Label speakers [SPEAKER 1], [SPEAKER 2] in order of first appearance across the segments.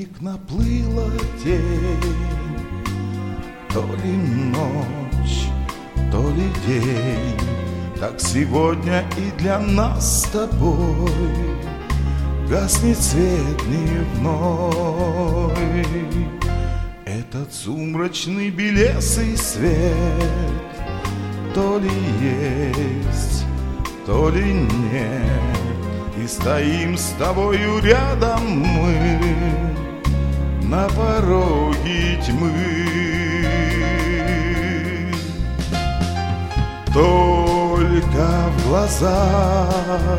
[SPEAKER 1] миг наплыла тень, то ли ночь, то ли день. Так сегодня и для нас с тобой гаснет свет дневной. Этот сумрачный белесый свет то ли есть, то ли нет. И стоим с тобою рядом мы на пороге тьмы. Только в глазах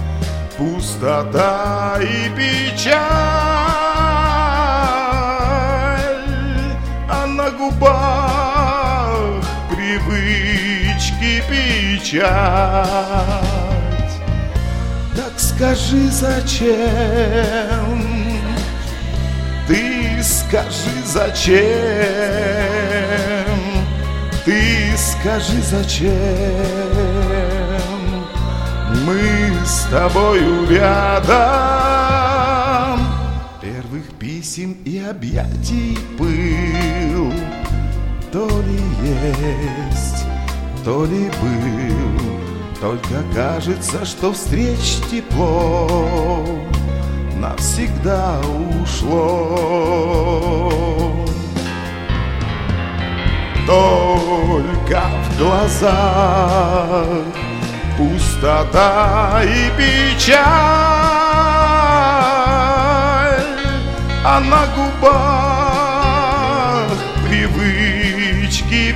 [SPEAKER 1] пустота и печаль, а на губах привычки печать. Так скажи, зачем? Ты скажи, зачем? Ты скажи, зачем мы с тобою рядом? Первых писем и объятий пыл то ли есть, то ли был. Только кажется, что встреч тепло навсегда ушло. Только в глазах пустота и печаль, а на губах привычки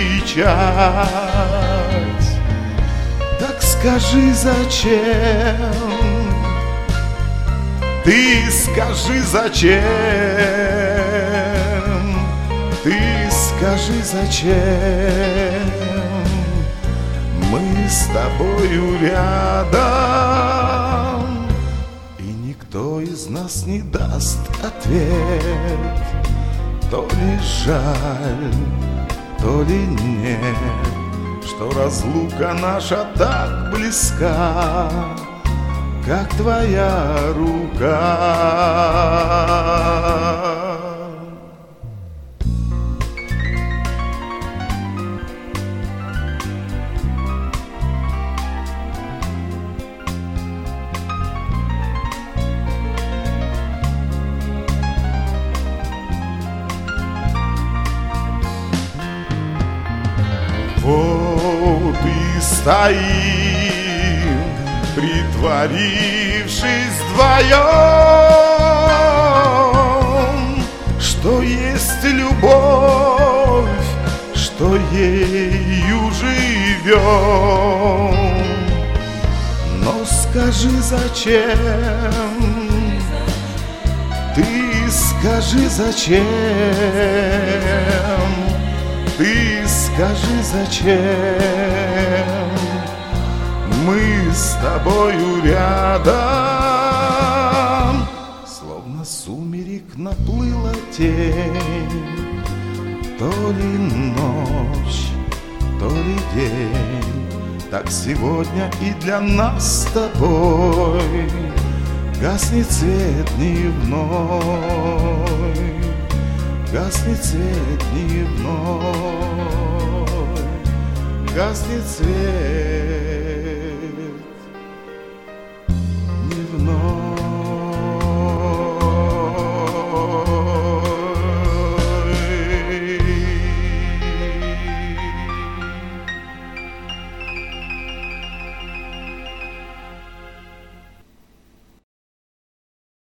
[SPEAKER 1] печать. Так скажи, зачем? Ты скажи, зачем? Ты скажи, зачем мы с тобою рядом? И никто из нас не даст ответ. То ли жаль, то ли нет, что разлука наша так близка, как твоя рука. Вот и стоим, притворившись вдвоем, что есть любовь, что ею живем. Но скажи, зачем? Ты скажи, зачем? Ты скажи, зачем мы с тобою рядом? Словно сумерек наплыла тень, то ли ночь, то ли день. Так сегодня и для нас с тобой гаснет свет дневной. Гаснет свет дневной, гаснет свет.